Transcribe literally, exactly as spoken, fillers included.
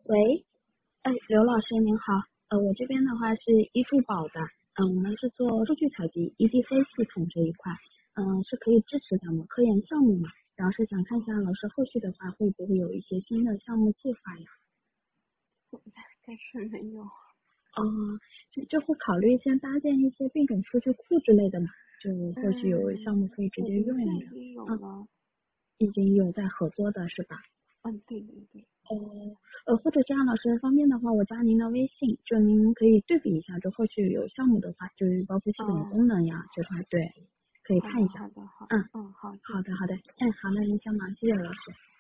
喂，哎，刘老师您好，呃，我这边的话是易助宝的，嗯，我们是做数据采集、E D C 系统这一块，嗯，是可以支持咱们科研项目嘛？然后是想看一下老师后续的话会不会有一些新的项目计划呀？ 暂时没有。 哦，就就会考虑先搭建一些病种数据库之类的嘛，就或许有项目可以直接用一用。 已经有嗯， 了。 已经有在合作的是吧？ 嗯，对对对。 哦，呃，或者这样，老师方便的话，我加您的微信，就您可以对比一下，就后续有项目的话，就是包括系统嗯， 功能呀这块，对，可以好的看一下。 好的好。 嗯， 嗯，好，谢谢。 好的好的，嗯，好，那您先忙，谢谢老师。